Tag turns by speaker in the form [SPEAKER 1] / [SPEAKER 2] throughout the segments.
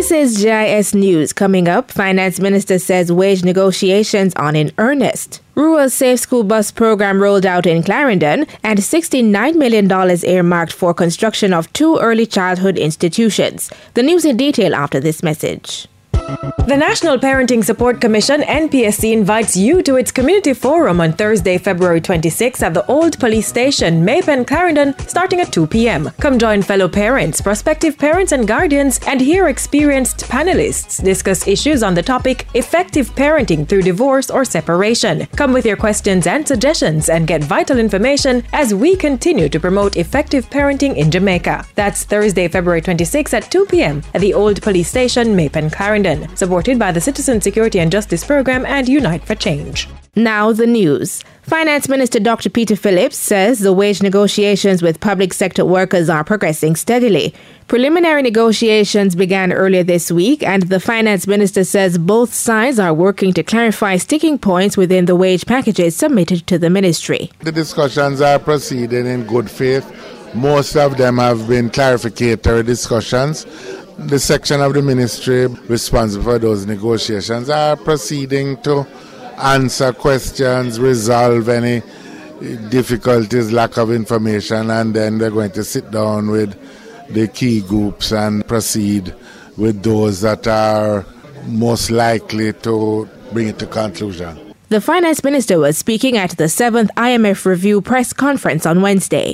[SPEAKER 1] This is GIS News. Coming up, Finance Minister says wage negotiations on in earnest. Rural Safe School Bus program rolled out in Clarendon, and $69 million earmarked for construction of 2 early childhood institutions. The news in detail after this message.
[SPEAKER 2] The National Parenting Support Commission, NPSC, invites you to its community forum on Thursday, February 26 at the Old Police Station, Maypen, Clarendon, starting at 2 p.m. Come join fellow parents, prospective parents and guardians, and hear experienced panelists discuss issues on the topic effective parenting through divorce or separation. Come with your questions and suggestions and get vital information as we continue to promote effective parenting in Jamaica. That's Thursday, February 26 at 2 p.m. at the Old Police Station, Maypen, Clarendon. Supported by the Citizen Security and Justice Program and Unite for Change.
[SPEAKER 1] Now the news. Finance Minister Dr. Peter Phillips says the wage negotiations with public sector workers are progressing steadily. Preliminary negotiations began earlier this week, and the Finance Minister says both sides are working to clarify sticking points within the wage packages submitted to the ministry.
[SPEAKER 3] The discussions are proceeding in good faith. Most of them have been clarificatory discussions. The section of the ministry responsible for those negotiations are proceeding to answer questions, resolve any difficulties, lack of information, and then they're going to sit down with the key groups and proceed with those that are most likely to bring it to conclusion.
[SPEAKER 1] The Finance Minister was speaking at the 7th IMF Review press conference on Wednesday.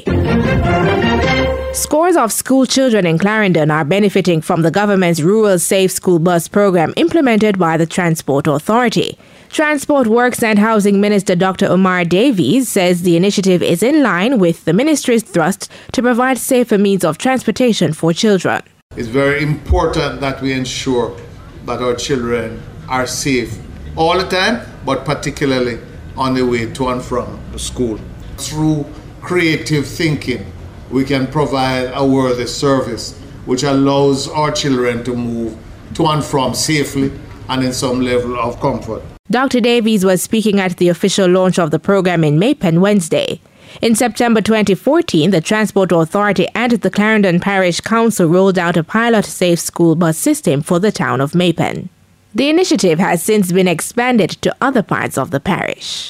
[SPEAKER 1] Scores of school children in Clarendon are benefiting from the government's Rural Safe School Bus program implemented by the Transport Authority. Transport Works and Housing Minister Dr. Omar Davies says the initiative is in line with the ministry's thrust to provide safer means of transportation for children.
[SPEAKER 4] It's very important that we ensure that our children are safe all the time, but particularly on the way to and from school. Through creative thinking, we can provide a worthy service which allows our children to move to and from safely and in some level of comfort.
[SPEAKER 1] Dr. Davies was speaking at the official launch of the program in Maypen Wednesday. In September 2014, the Transport Authority and the Clarendon Parish Council rolled out a pilot safe school bus system for the town of Maypen. The initiative has since been expanded to other parts of the parish.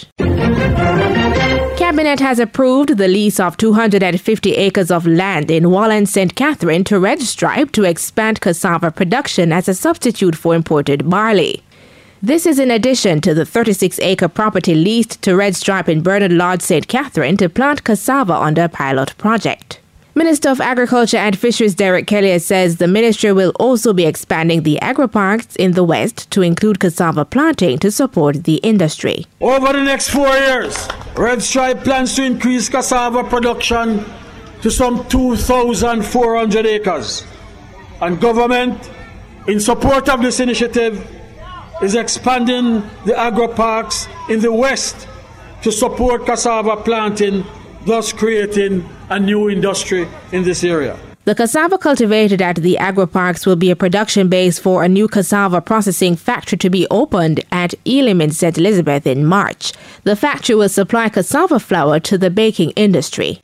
[SPEAKER 1] Cabinet has approved the lease of 250 acres of land in Wallen St. Catherine to Red Stripe to expand cassava production as a substitute for imported barley. This is in addition to the 36-acre property leased to Red Stripe in Bernard Lodge, St. Catherine to plant cassava under a pilot project. Minister of Agriculture and Fisheries Derek Kelly says the ministry will also be expanding the agri-parks in the west to include cassava planting to support the industry.
[SPEAKER 5] Over the next 4 years, Red Stripe plans to increase cassava production to some 2,400 acres. And government, in support of this initiative, is expanding the agri-parks in the west to support cassava planting, thus creating a new industry in this area.
[SPEAKER 1] The cassava cultivated at the agri-parks will be a production base for a new cassava processing factory to be opened at Elim in St. Elizabeth in March. The factory will supply cassava flour to the baking industry.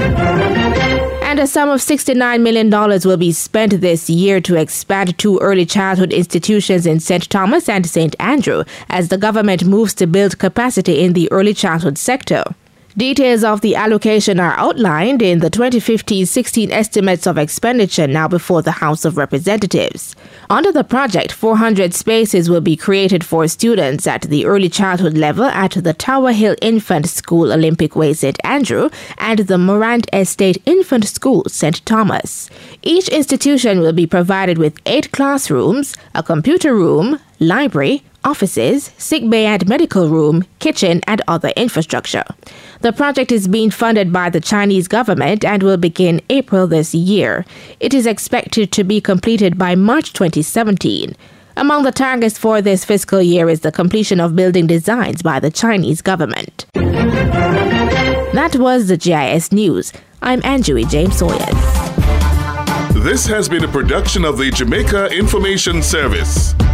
[SPEAKER 1] And a sum of $69 million will be spent this year to expand 2 early childhood institutions in St. Thomas and St. Andrew as the government moves to build capacity in the early childhood sector. Details of the allocation are outlined in the 2015-16 estimates of expenditure now before the House of Representatives. Under the project, 400 spaces will be created for students at the early childhood level at the Tower Hill Infant School Olympic Way St. Andrew and the Morant Estate Infant School St. Thomas. Each institution will be provided with 8 classrooms, a computer room, library, offices, sick bay and medical room, kitchen and other infrastructure. The project is being funded by the Chinese government and will begin April this year. It is expected to be completed by March 2017. Among the targets for this fiscal year is the completion of building designs by the Chinese government. That was the GIS News. I'm Anjui James Sawyers.
[SPEAKER 6] This has been a production of the Jamaica Information Service.